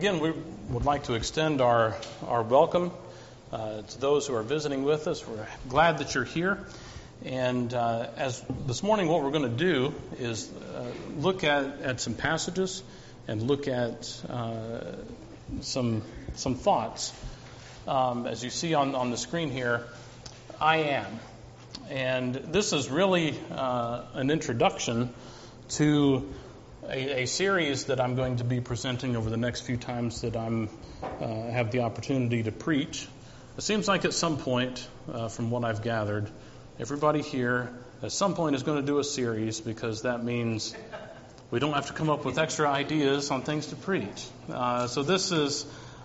Again, we would like to extend our welcome to those who are visiting with us. We're glad that you're here. And as this morning, what we're going to do is look at some passages and look at some thoughts. As you see on the screen here, I am. And this is really an introduction to a series that I'm going to be presenting over the next few times that I'm have the opportunity to preach. It seems like at some point, from what I've gathered, everybody here at some point is going to do a series because that means we don't have to come up with extra ideas on things to preach. So this is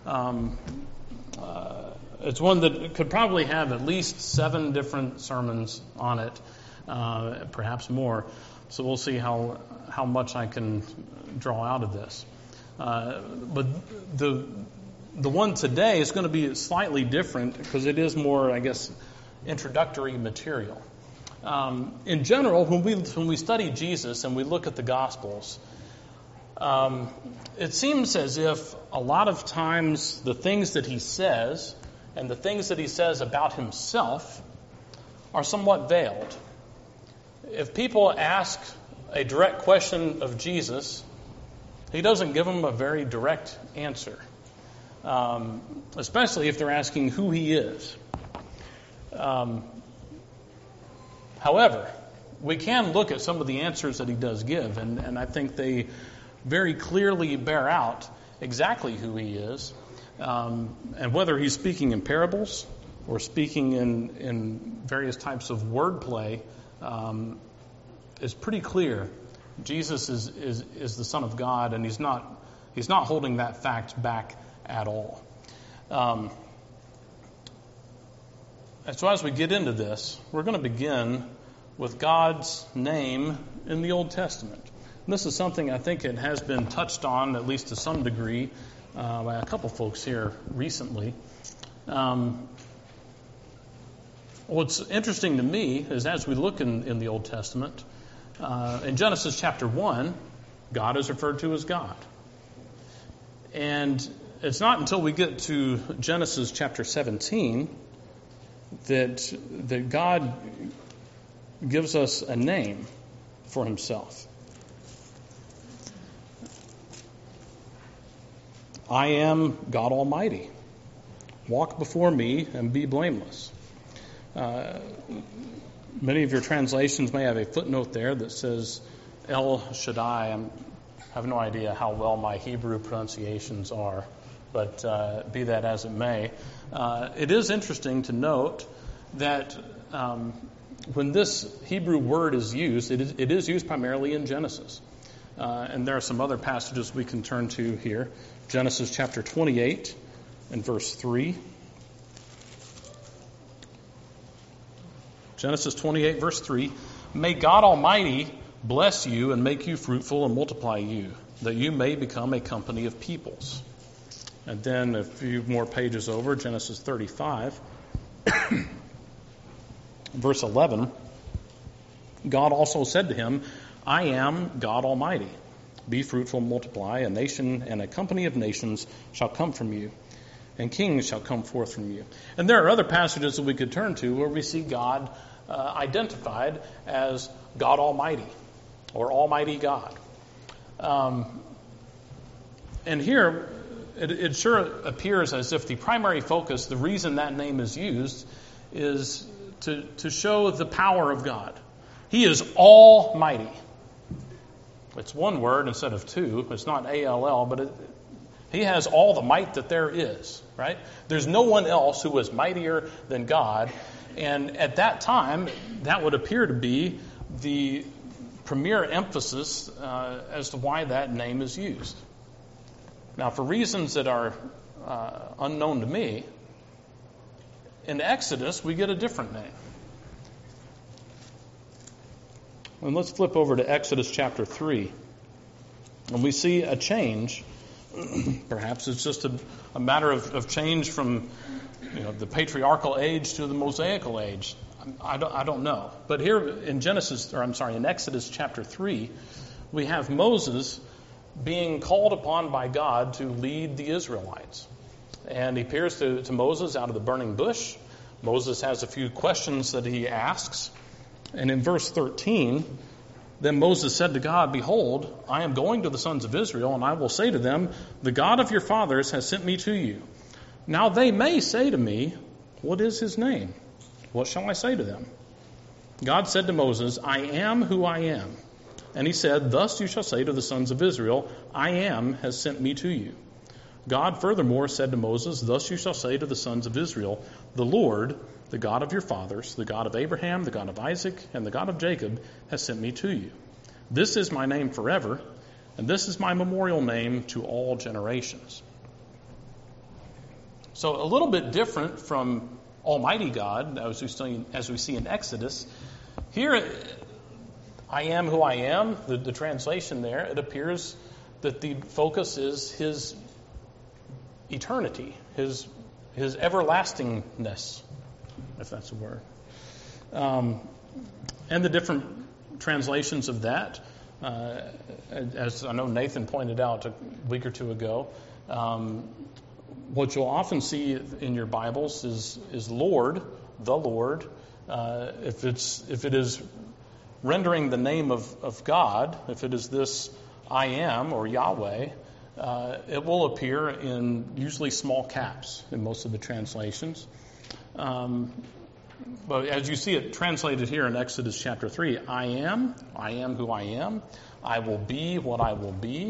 it's one that could probably have at least 7 different sermons on it, perhaps more. So we'll see how much I can draw out of this. But the one today is going to be slightly different because it is more, I guess, introductory material. In general, when we study Jesus and we look at the Gospels, it seems as if a lot of times the things that he says and the things that he says about himself are somewhat veiled. If people ask a direct question of Jesus, he doesn't give them a very direct answer, especially if they're asking who he is. However, we can look at some of the answers that he does give, and I think they very clearly bear out exactly who he is, and whether he's speaking in parables or speaking in various types of wordplay. It's pretty clear Jesus is the Son of God, and he's not holding that fact back at all. And so as we get into this, we're going to begin with God's name in the Old Testament. And this is something I think it has been touched on, at least to some degree, by a couple folks here recently. What's interesting to me is as we look in the Old Testament, in Genesis chapter 1, God is referred to as God. And it's not until we get to Genesis chapter 17 that God gives us a name for himself. I am God Almighty. Walk before me and be blameless. Many of your translations may have a footnote there that says El Shaddai. I have no idea how well my Hebrew pronunciations are, but be that as it may. It is interesting to note that when this Hebrew word is used, it is used primarily in Genesis. And there are some other passages we can turn to here. Genesis chapter 28 and verse 3. Genesis 28, verse 3, May God Almighty bless you and make you fruitful and multiply you, that you may become a company of peoples. And then a few more pages over, Genesis 35, verse 11, God also said to him, I am God Almighty. Be fruitful and multiply. A nation and a company of nations shall come from you, and kings shall come forth from you. And there are other passages that we could turn to where we see God identified as God Almighty or Almighty God. And here, it sure appears as if the primary focus, the reason that name is used, is to show the power of God. He is Almighty. It's one word instead of two. It's not A-L-L, but he has all the might that there is, right? There's no one else who is mightier than God. And at that time, that would appear to be the premier emphasis as to why that name is used. Now, for reasons that are unknown to me, in Exodus, we get a different name. And let's flip over to Exodus chapter 3. And we see a change. Perhaps it's just a matter of change from the patriarchal age to the Mosaical age. I don't know. But here in Exodus chapter 3, we have Moses being called upon by God to lead the Israelites. And he appears to Moses out of the burning bush. Moses has a few questions that he asks. And in verse 13, then Moses said to God, "Behold, I am going to the sons of Israel, and I will say to them, the God of your fathers has sent me to you. Now they may say to me, what is his name? What shall I say to them?" God said to Moses, "I am who I am." And he said, "Thus you shall say to the sons of Israel, I am has sent me to you." God furthermore said to Moses, "Thus you shall say to the sons of Israel, the Lord, the God of your fathers, the God of Abraham, the God of Isaac, and the God of Jacob, has sent me to you. This is my name forever, and this is my memorial name to all generations." So a little bit different from Almighty God, as we see in Exodus. Here, I am who I am, the translation there, it appears that the focus is his eternity, his everlastingness, if that's a word. And the different translations of that, as I know Nathan pointed out a week or two ago, what you'll often see in your Bibles is Lord, the Lord. If it is rendering the name of God, if it is this I am or Yahweh, it will appear in usually small caps in most of the translations. But as you see it translated here in Exodus chapter 3, I am who I am, I will be what I will be.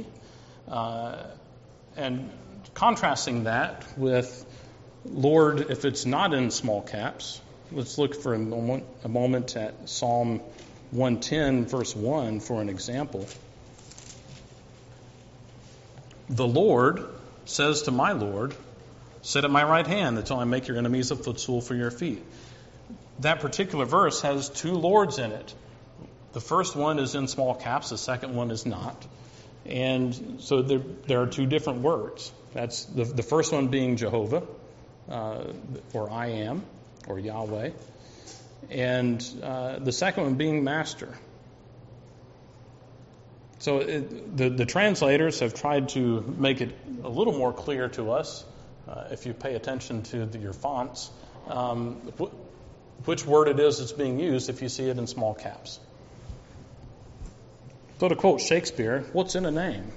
And contrasting that with Lord, if it's not in small caps, let's look for a moment at Psalm 110, verse 1 for an example. The Lord says to my Lord, "Sit at my right hand until I make your enemies a footstool for your feet." That particular verse has two Lords in it. The first one is in small caps, the second one is not. And so there are two different words. That's the first one being Jehovah, or I am, or Yahweh. And the second one being Master. So the translators have tried to make it a little more clear to us, if you pay attention to your fonts, which word it is that's being used if you see it in small caps. So to quote Shakespeare, what's in a name?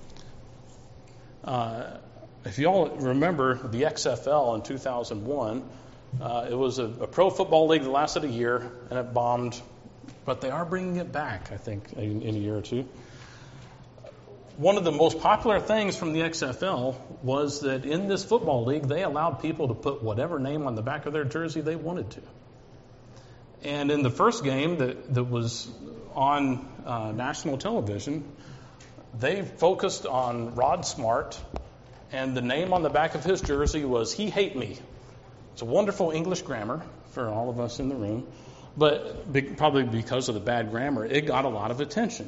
If you all remember the XFL in 2001, it was a pro football league that lasted a year, and it bombed. But they are bringing it back, I think, in a year or two. One of the most popular things from the XFL was that in this football league, they allowed people to put whatever name on the back of their jersey they wanted to. And in the first game that was on national television, they focused on Rod Smart, and the name on the back of his jersey was "He Hate Me." It's a wonderful English grammar for all of us in the room, but probably because of the bad grammar, it got a lot of attention.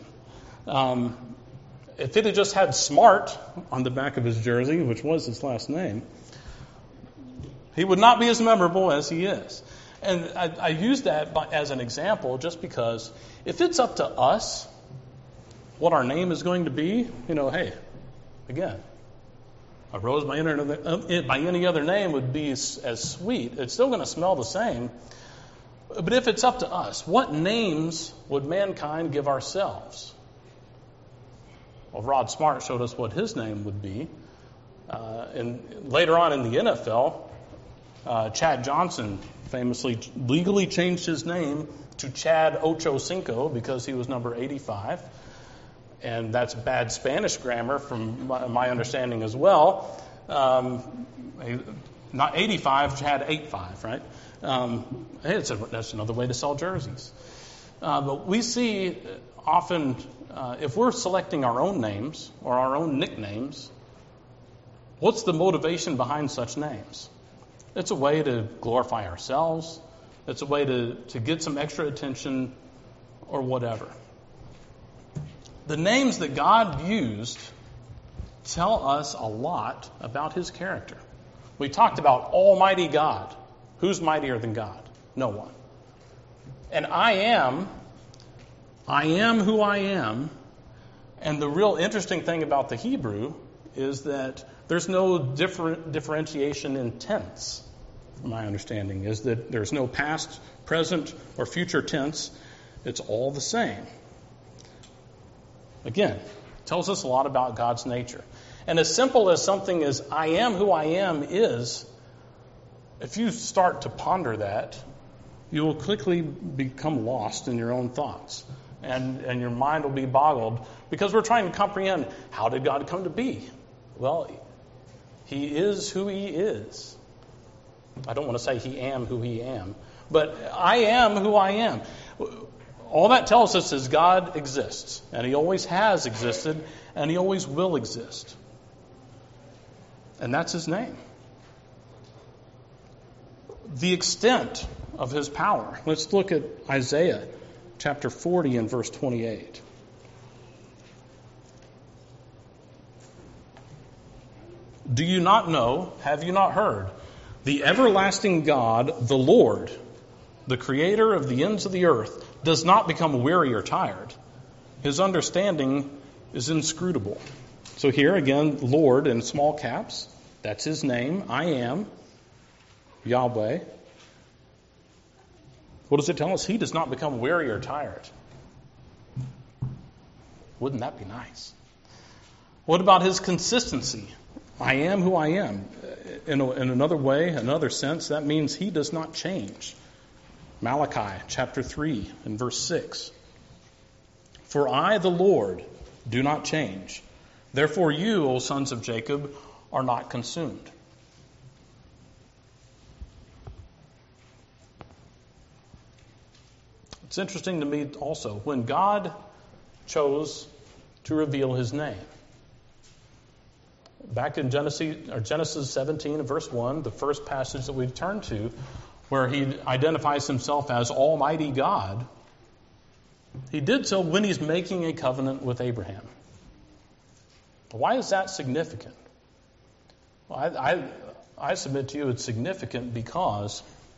If it had just had Smart on the back of his jersey, which was his last name, he would not be as memorable as he is. And I use that as an example just because if it's up to us what our name is going to be, hey, again, a rose by any other name would be as sweet. It's still going to smell the same. But if it's up to us, what names would mankind give ourselves? Well, Rod Smart showed us what his name would be. And later on in the NFL, Chad Johnson famously legally changed his name to Chad Ochocinco because he was number 85. And that's bad Spanish grammar from my understanding as well. Not 85, Chad 85, right? Hey, that's another way to sell jerseys. But we see often, if we're selecting our own names or our own nicknames, what's the motivation behind such names? It's a way to glorify ourselves. It's a way to get some extra attention or whatever. The names that God used tell us a lot about his character. We talked about Almighty God. Who's mightier than God? No one. And I am who I am, And the real interesting thing about the Hebrew is that there's no differentiation in tense. My understanding is that there's no past, present, or future tense. It's all the same. Again, tells us a lot about God's nature. And as simple as something as I am who I am is, if you start to ponder that, you will quickly become lost in your own thoughts. And your mind will be boggled because we're trying to comprehend, how did God come to be? Well, He is who He is. I don't want to say He am who He am, but I am who I am. All that tells us is God exists, and He always has existed, and He always will exist. And that's His name. The extent of His power. Let's look at Isaiah chapter 40 and verse 28. Do you not know, have you not heard? The everlasting God, the Lord, the creator of the ends of the earth, does not become weary or tired. His understanding is inscrutable. So here again, Lord in small caps. That's His name. I am Yahweh. What does it tell us? He does not become weary or tired. Wouldn't that be nice? What about His consistency? I am who I am. In another way, another sense, that means He does not change. Malachi chapter 3 and verse 6. For I, the Lord, do not change. Therefore you, O sons of Jacob, are not consumed. It's interesting to me also, when God chose to reveal His name. Back in Genesis 17 and verse 1, the first passage that we turn to, where He identifies Himself as Almighty God, He did so when He's making a covenant with Abraham. Why is that significant? Well, I submit to you it's significant because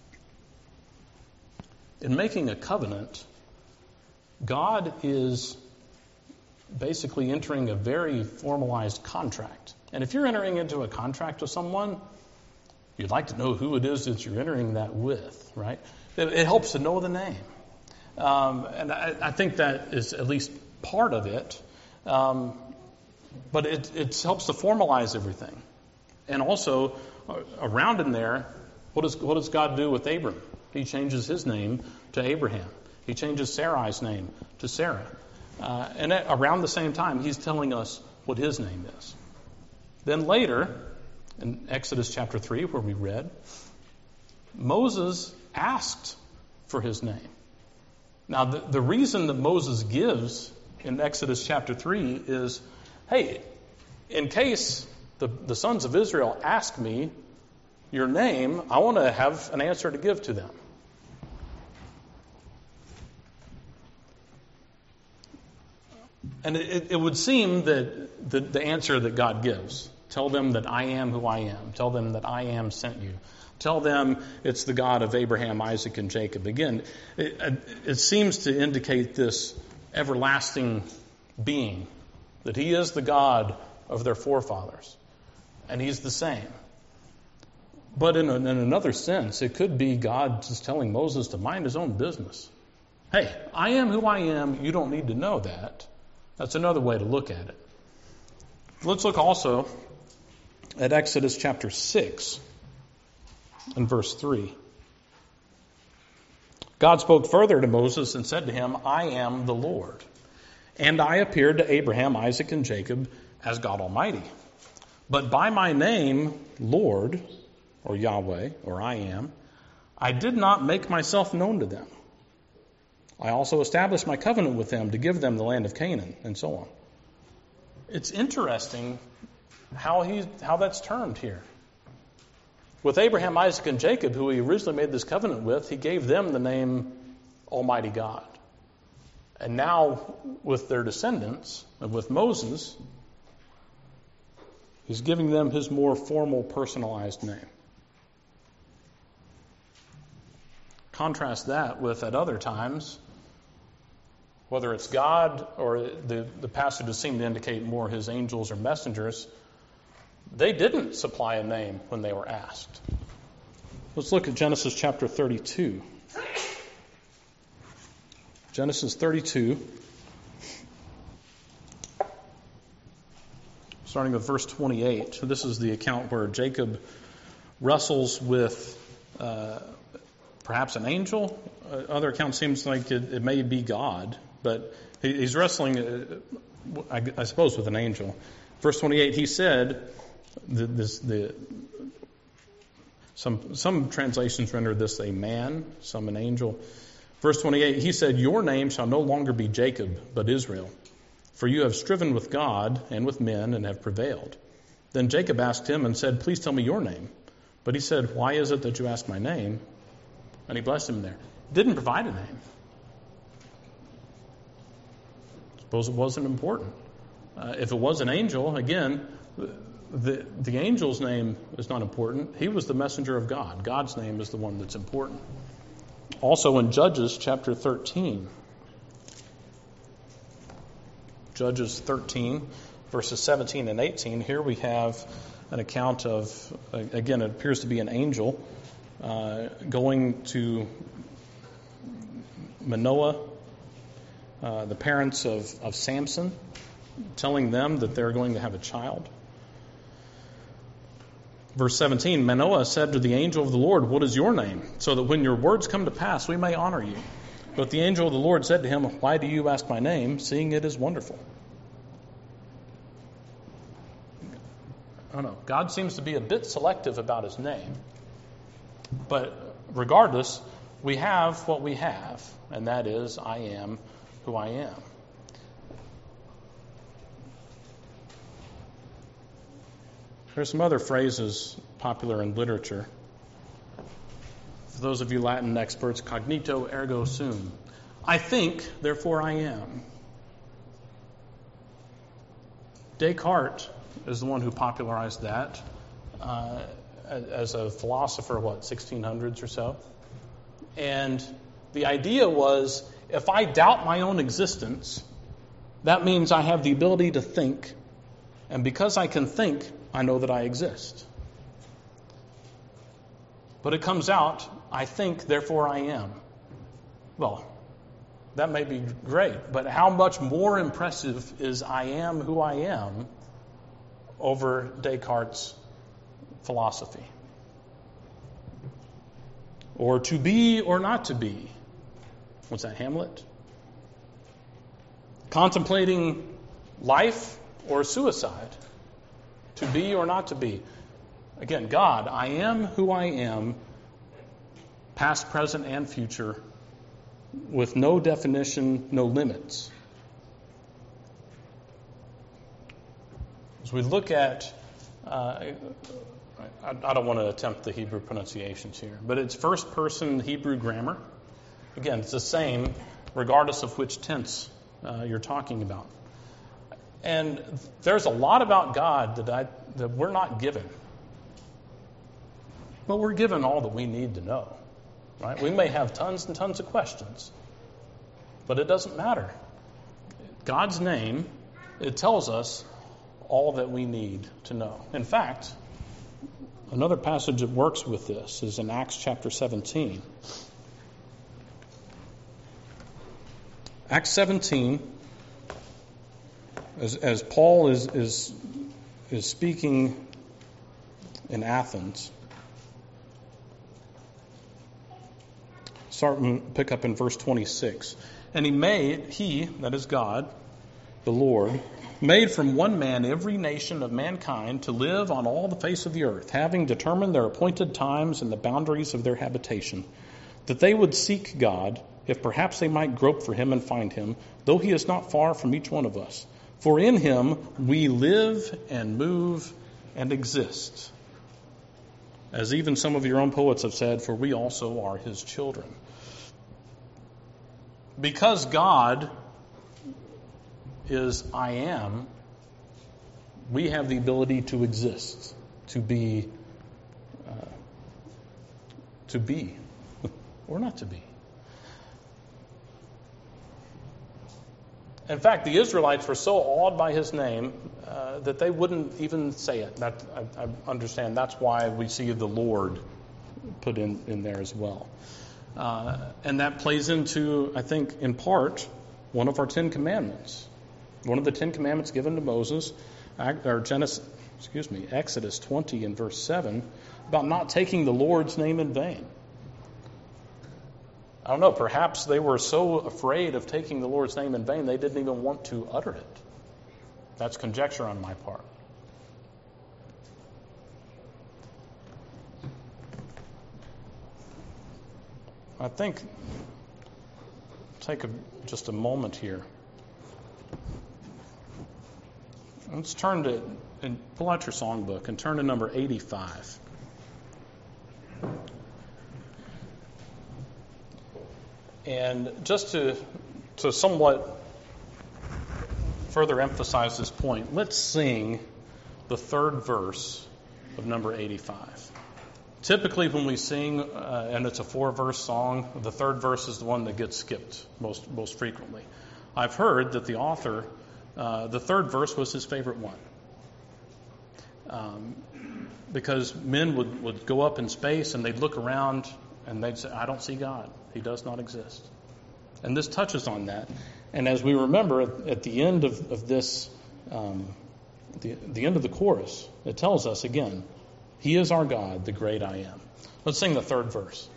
in making a covenant, God is basically entering a very formalized contract. And if you're entering into a contract with someone, you'd like to know who it is that you're entering that with, right? It helps to know the name. And I think that is at least part of it. But it helps to formalize everything. And also, around in there, what does God do with Abram? He changes his name to Abraham. He changes Sarai's name to Sarah. And around the same time, He's telling us what His name is. Then later, in Exodus chapter 3, where we read, Moses asked for His name. Now, the reason that Moses gives in Exodus chapter 3 is, hey, in case the sons of Israel ask me your name, I want to have an answer to give to them. And it would seem that the answer that God gives, tell them that I am who I am, tell them that I am sent you, tell them it's the God of Abraham, Isaac, and Jacob. Again, it seems to indicate this everlasting being, that He is the God of their forefathers, and He's the same. But in another sense, it could be God just telling Moses to mind his own business. Hey, I am who I am. You don't need to know that. That's another way to look at it. Let's look also at Exodus chapter 6 and verse 3. God spoke further to Moses and said to him, I am the Lord. And I appeared to Abraham, Isaac, and Jacob as God Almighty. But by my name, Lord, or Yahweh, or I am, I did not make myself known to them. I also established my covenant with them to give them the land of Canaan, and so on. It's interesting how that's termed here. With Abraham, Isaac, and Jacob, who He originally made this covenant with, He gave them the name Almighty God. And now, with their descendants, and with Moses, He's giving them His more formal, personalized name. Contrast that with, at other times, whether it's God or the passages seem to indicate more his angels or messengers, they didn't supply a name when they were asked. Let's look at Genesis chapter 32. Genesis 32, starting with verse 28. So this is the account where Jacob wrestles with perhaps an angel. Other account seems like it may be God, but he's wrestling, I suppose, with an angel. Verse 28, he said, some translations render this a man, some an angel. Verse 28, he said, "Your name shall no longer be Jacob, but Israel, for you have striven with God and with men and have prevailed." Then Jacob asked him and said, "Please tell me your name." But he said, "Why is it that you ask my name?" And he blessed him there. Didn't provide a name. Suppose it wasn't important. If it was an angel, again, the angel's name is not important. He was the messenger of God. God's name is the one that's important. Also in Judges chapter 13. Judges 13, verses 17 and 18. Here we have an account of, again, it appears to be an angel going to Manoah, the parents of Samson, telling them that they're going to have a child. Verse 17, Manoah said to the angel of the Lord, "What is your name? So that when your words come to pass, we may honor you." But the angel of the Lord said to him, "Why do you ask my name, seeing it is wonderful?" I don't know. God seems to be a bit selective about his name. But regardless, we have what we have, and that is, I am who I am. There's some other phrases popular in literature. For those of you Latin experts, cognito ergo sum. I think, therefore I am. Descartes is the one who popularized that as a philosopher, 1600s or so. And the idea was, if I doubt my own existence, that means I have the ability to think. And because I can think, I know that I exist. But it comes out, I think, therefore I am. Well, that may be great, but how much more impressive is I am who I am over Descartes' philosophy? Or to be or not to be. What's that, Hamlet? Contemplating life or suicide. To be or not to be. Again, God, I am who I am, past, present, and future, with no definition, no limits. As we look at, I don't want to attempt the Hebrew pronunciations here, but it's first person Hebrew grammar. Again, it's the same regardless of which tense you're talking about. And there's a lot about God that we're not given. But we're given all that we need to know. Right? We may have tons and tons of questions, but it doesn't matter. God's name, it tells us all that we need to know. In fact, another passage that works with this is in Acts chapter 17. Acts 17, as Paul is speaking in Athens, pick up in verse 26. And he, that is God, the Lord, made from one man every nation of mankind to live on all the face of the earth, having determined their appointed times and the boundaries of their habitation, that they would seek God, if perhaps they might grope for him and find him, though he is not far from each one of us. For in him we live and move and exist. As even some of your own poets have said, for we also are his children. Because God is I am, we have the ability to exist, to be or not to be. In fact, the Israelites were so awed by his name that they wouldn't even say it. I understand that's why we see the Lord put in there as well. And that plays into, I think, in part, one of our Ten Commandments. One of the Ten Commandments given to Moses, Exodus 20 and verse 7, about not taking the Lord's name in vain. I don't know, perhaps they were so afraid of taking the Lord's name in vain, they didn't even want to utter it. That's conjecture on my part. I think, take just a moment here. Let's turn to, and pull out your songbook and turn to number 85. And just to somewhat further emphasize this point, let's sing the third verse of number 85. Typically when we sing, and it's a 4-verse song, the third verse is the one that gets skipped most frequently. I've heard that the author, the third verse was his favorite one. Because men would go up in space and they'd look around and they'd say, I don't see God. He does not exist. And this touches on that. And as we remember at the end of this, the end of the chorus, it tells us again, He is our God, the great I am. Let's sing the third verse.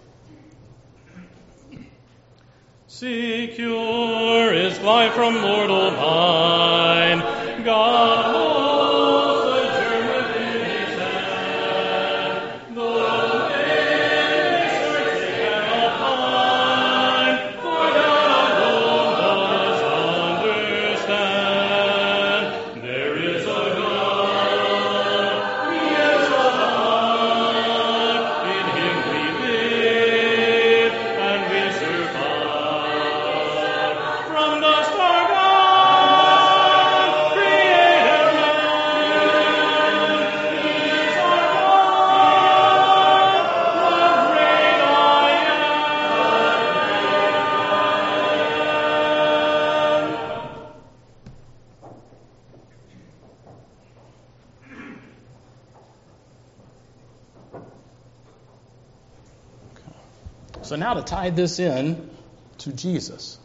Secure is life from mortal mind. God holds the germ within His hand. Though many search they cannot find, for God alone does understand. There is a God, He is alive. In Him we live and we survive. From dust our God created man. He is our God, the great I am. So now to tie this in to Jesus.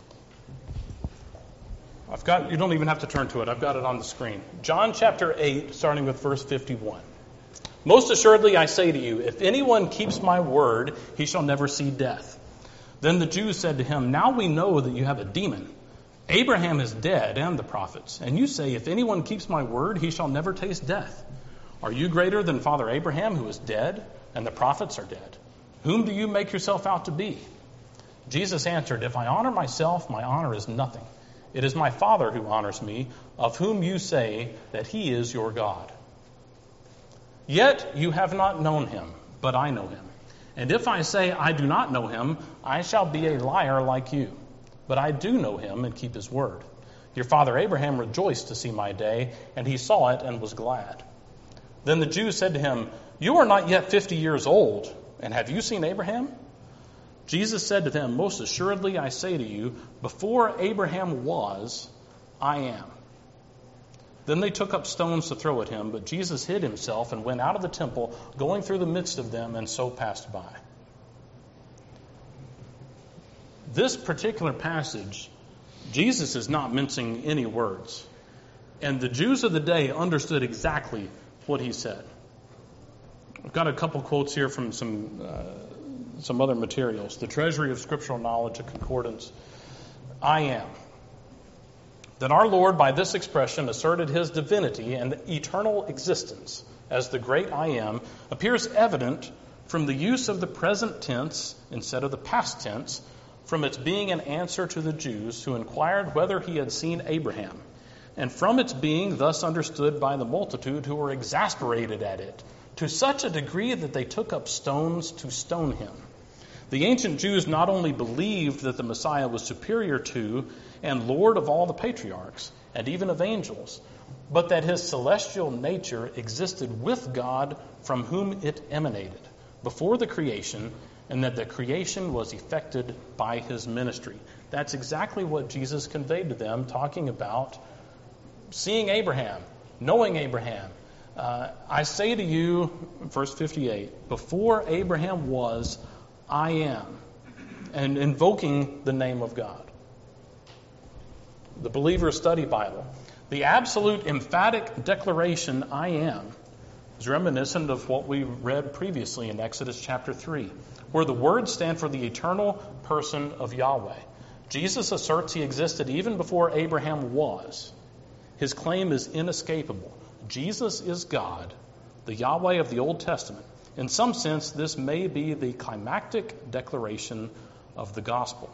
You don't even have to turn to it. I've got it on the screen. John chapter 8, starting with verse 51. Most assuredly I say to you, if anyone keeps my word, he shall never see death. Then the Jews said to him, now we know that you have a demon. Abraham is dead and the prophets. And you say, if anyone keeps my word, he shall never taste death. Are you greater than Father Abraham, who is dead, and the prophets are dead? Whom do you make yourself out to be? Jesus answered, if I honor myself, my honor is nothing. It is my Father who honors me, of whom you say that He is your God. Yet you have not known Him, but I know Him. And if I say I do not know Him, I shall be a liar like you. But I do know Him and keep His word. Your father Abraham rejoiced to see my day, and he saw it and was glad. Then the Jews said to him, you are not yet 50 years old, and have you seen Abraham? Jesus said to them, most assuredly I say to you, before Abraham was, I am. Then they took up stones to throw at him, but Jesus hid himself and went out of the temple, going through the midst of them, and so passed by. This particular passage, Jesus is not mincing any words. And the Jews of the day understood exactly what he said. I've got a couple quotes here from some other materials. The Treasury of Scriptural Knowledge, a concordance. I am. That our Lord, by this expression, asserted His divinity and eternal existence as the great I am, appears evident from the use of the present tense instead of the past tense, from its being an answer to the Jews who inquired whether He had seen Abraham, and from its being thus understood by the multitude who were exasperated at it, to such a degree that they took up stones to stone Him. The ancient Jews not only believed that the Messiah was superior to and Lord of all the patriarchs, and even of angels, but that His celestial nature existed with God from whom it emanated before the creation, and that the creation was effected by His ministry. That's exactly what Jesus conveyed to them, talking about seeing Abraham, knowing Abraham. I say to you, verse 58, before Abraham was, I am, and invoking the name of God. The Believer's Study Bible. The absolute emphatic declaration, I am, is reminiscent of what we read previously in Exodus chapter 3, where the words stand for the eternal person of Yahweh. Jesus asserts he existed even before Abraham was. His claim is inescapable. Jesus is God, the Yahweh of the Old Testament. In some sense, this may be the climactic declaration of the gospel.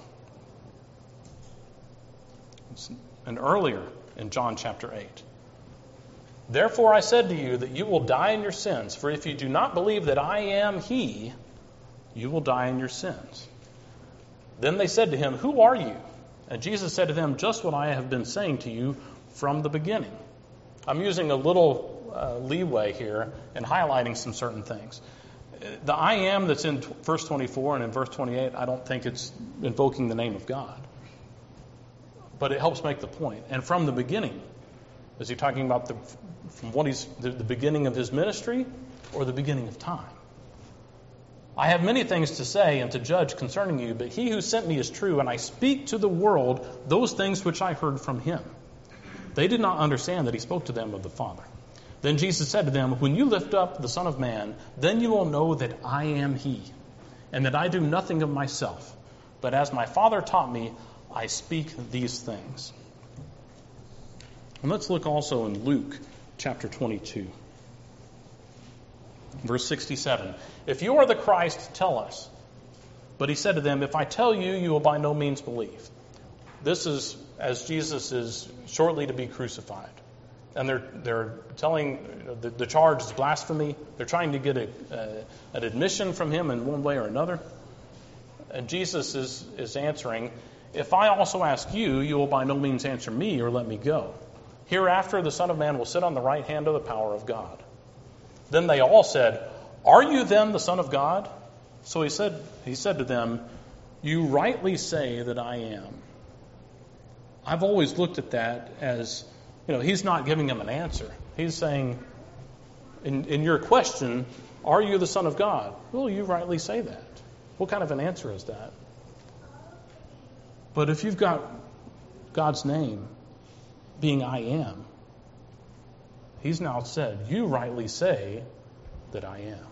And earlier in John chapter 8, therefore I said to you that you will die in your sins, for if you do not believe that I am He, you will die in your sins. Then they said to him, who are you? And Jesus said to them, just what I have been saying to you from the beginning. I'm using a little leeway here and highlighting some certain things. The I am that's in verse 24 and in verse 28, I don't think it's invoking the name of God. But it helps make the point. And from the beginning, is he talking about from what the beginning of his ministry or the beginning of time? I have many things to say and to judge concerning you, but he who sent me is true, and I speak to the world those things which I heard from him. They did not understand that he spoke to them of the Father. Then Jesus said to them, when you lift up the Son of Man, then you will know that I am he, and that I do nothing of myself, but as my Father taught me, I speak these things. And let's look also in Luke chapter 22. Verse 67. If you are the Christ, tell us. But he said to them, if I tell you, you will by no means believe. This is as Jesus is shortly to be crucified. And they're telling, the charge is blasphemy. They're trying to get an admission from him in one way or another. And Jesus is answering, if I also ask you, you will by no means answer me or let me go. Hereafter the Son of Man will sit on the right hand of the power of God. Then they all said, are you then the Son of God? So he said to them, you rightly say that I am. I've always looked at that as, he's not giving them an answer. He's saying, in your question, are you the Son of God? Well, you rightly say that. What kind of an answer is that? But if you've got God's name being I am, he's now said, you rightly say that I am.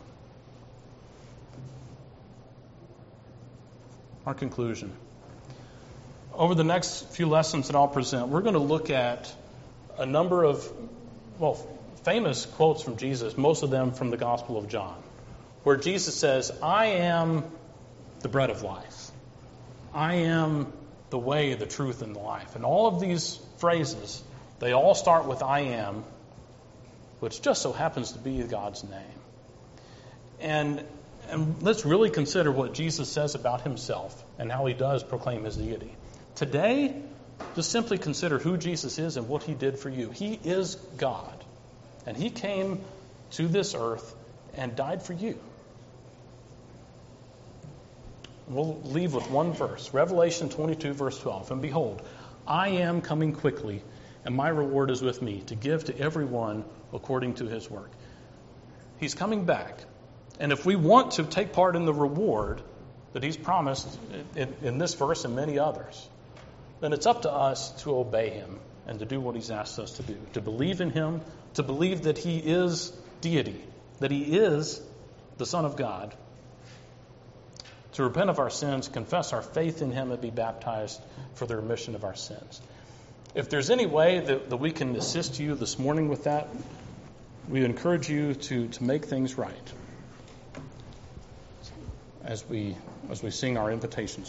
Our conclusion. Over the next few lessons that I'll present, we're going to look at a number of, famous quotes from Jesus, most of them from the Gospel of John, where Jesus says, I am the bread of life. I am the way, the truth, and the life. And all of these phrases, they all start with I am, which just so happens to be God's name. And let's really consider what Jesus says about himself and how he does proclaim his deity. Today, just simply consider who Jesus is and what he did for you. He is God. And he came to this earth and died for you. We'll leave with one verse, Revelation 22, verse 12. And behold, I am coming quickly, and my reward is with me, to give to everyone according to his work. He's coming back. And if we want to take part in the reward that he's promised in this verse and many others, then it's up to us to obey him and to do what he's asked us to do, to believe in him, to believe that he is deity, that he is the Son of God, to repent of our sins, confess our faith in him, and be baptized for the remission of our sins. If there's any way that we can assist you this morning with that, we encourage you to make things right as we sing our invitation